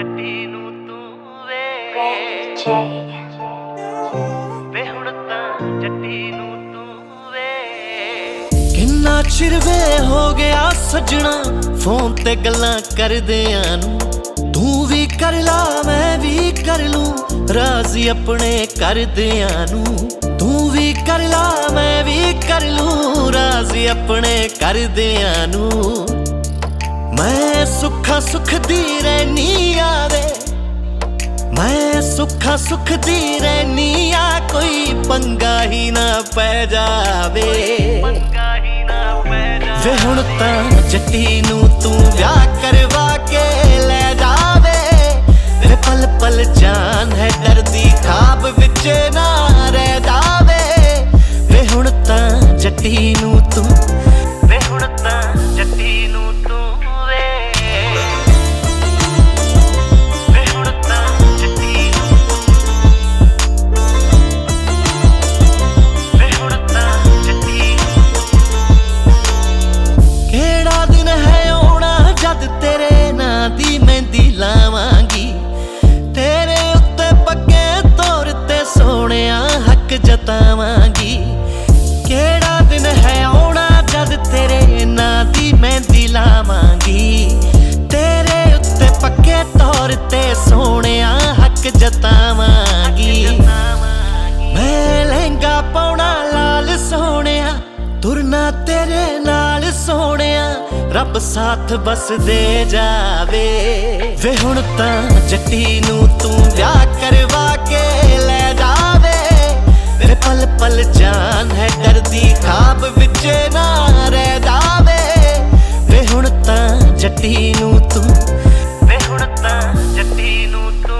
ਜੱਟੀ ਨੂੰ ਤੂੰ ਵੇ ਵੇ ਹੁਣ ਤਾਂ ਜੱਟੀ ਨੂੰ ਤੂੰ ਵੇ। ਕਿੰਨਾ ਚਿਰ ਵੇ ਹੋ ਗਿਆ ਸੱਜਣਾ ਫੋਨ ਤੇ ਗੱਲਾਂ ਕਰਦਿਆਂ ਨੂੰ, ਤੂੰ ਵੀ ਕਰ ਲਾ ਮੈਂ ਵੀ ਕਰ ਲੂੰ ਰਾਜ਼ੀ ਆਪਣੇ ਕਰਦਿਆਂ ਨੂੰ, ਤੂੰ ਵੀ ਕਰ ਲਾ ਮੈਂ ਵੀ ਕਰ ਲੂੰ ਰਾਜ਼ੀ ਆਪਣੇ ਕਰਦਿਆਂ ਨੂੰ। ਮੈਂ ਸੁੱਖਾ ਸੁਖਦੀ ਰਹਿਨੀ ਆ ਵੇ, ਮੈਂ ਸੁੱਖਾ ਸੁਖਦੀ ਰਹਿਨੀ ਆ, ਕੋਈ ਪੰਗਾ ਹੀ ਨਾ ਪੈ ਜਾਵੇ ਵੇ ਹੁਣ ਤਾਂ ਜੱਟੀ ਨੂੰ ਤੂੰ ਵਿਆਹ ਕਰਵਾ ਕੇ ਲੈ ਜਾਵੇ ਵੇ, ਪਲ ਪਲ ਜਾਨ ਹੈ ਡਰਦੀ ਖਾਬ ਵਿੱਚ ਨਾ ਰਹਿ ਜਾਵੇ ਵੇ ਹੁਣ ਤਾਂ ਜੱਟੀ ਨੂੰ ਤੂੰ ਵੇ ਹੁਣ ਤਾਂ ਜੱਟੀ ਨੂੰ ਤੂੰ ਤੇਰੇ ਨਾਂ ਦੀ ਮਹਿੰਦੀ ਲਾਵਾਂਗੀ, ਤੇਰੇ ਉੱਤੇ ਪੱਕੇ ਤੌਰ ਤੇ ਸੋਹਣਿਆ ਹੱਕ ਜਤਾਵਾਂਗੀ। ਕਿਹੜਾ ਦਿਨ ਹੈ ਆਉਣਾ ਜਦ ਤੇਰੇ ਨਾਂ ਦੀ ਮਹਿੰਦੀ ਲਾਵਾਂਗੀ, ਤੇਰੇ ਉੱਤੇ ਪੱਕੇ ਤੌਰ ਤੇ ਸੋਹਣਿਆ ਹੱਕ ਜਤਾਵਾਂਗੀ। ਮੈਂ ਲਹਿੰਗਾ ਪਾਉਣਾ ਲਾਲ ਸੋਹਣਿਆ, ਤੁਰਨਾ ਤੇਰੇ ਨਾਲ ਸੋਹਣਿਆ, ਰੱਬ ਸਾਥ ਬਸ ਦੇ ਜਾਵੇ ਵੇ ਹੁਣ ਤਾਂ ਜੱਟੀ ਨੂੰ ਤੂੰ ਵਿਆਹ ਕਰਵਾ ਕੇ ਲੈ ਜਾਵੇ ਵੇ, ਪਲ ਪਲ ਜਾਨ ਹੈ ਡਰਦੀ ਖਾਬ ਵਿੱਚ ਨਾ ਰਹਿ ਜਾਵੇ ਵੇ ਹੁਣ ਤਾਂ ਜੱਟੀ ਨੂੰ ਤੂੰ ਵੇ ਹੁਣ ਤਾਂ ਜੱਟੀ ਨੂੰ ਤੂੰ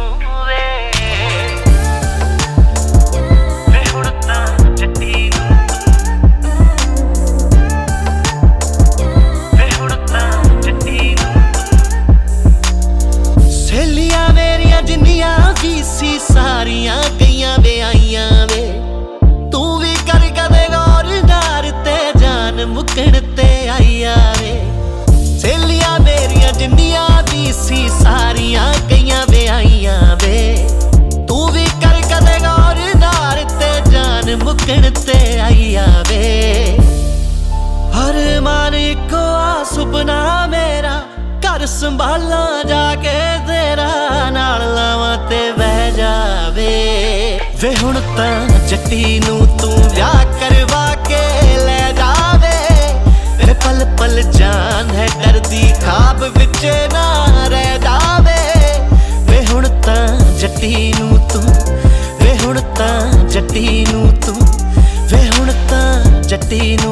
ਸੀ ਸਾਰੀਆਂ ਗਈਆਂ ਵਿਆਹੀਆਂ ਵੇ, ਤੂੰ ਵੀ ਕਰ ਕਦੇ ਗੌਰ ਨਾਰ ਤੇ ਜਾਨ ਮੁੱਕਣ ਤੇ ਆਈਆਂ ਵੇ। ਸਹੇਲੀਆਂ ਮੇਰੀਆਂ ਜਿੰਨੀਆਂ ਵੀ ਸੀ ਸਾਰੀਆਂ ਗਈਆਂ ਵਿਆਹੀਆਂ ਵੇ, ਤੂੰ ਵੀ ਕਰ ਕਦੇ ਗੌਰ ਨਾਰ ਤੇ ਜਾਨ ਮੁੱਕਣ ਤੇ ਆਈਆਂ ਵੇ। ਹਰ ਮਾਨ ਇੱਕੋ ਆ ਸੁਪਨਾ ਮੇਰਾ, ਘਰ ਸੰਭਾਲਾਂ ਜਾ ਕੇ ਤੇਰਾ ਨਾਲ ਲਾਵਾਂ ਤੇ ਬਹਿ ਜਾਵੇ ਵੇ ਹੁਣ ਤਾਂ ਜੱਟੀ ਨੂੰ ਤੂੰ ਵਿਆਹ ਕਰਵਾ ਕੇ ਲੈ ਜਾਵੇ ਵੇ, ਪਲ ਪਲ ਜਾਨ ਹੈ ਡਰਦੀ ਖਾਬ ਵਿੱਚ ਨਾ ਰਹਿ ਜਾਵੇ ਵੇ ਹੁਣ ਤਾਂ ਜੱਟੀ ਨੂੰ ਤੂੰ ਵੇ ਹੁਣ ਤਾਂ ਜੱਟੀ ਨੂੰ ਤੂੰ ਵੇ ਹੁਣ ਤਾਂ ਜੱਟੀ ਨੂੰ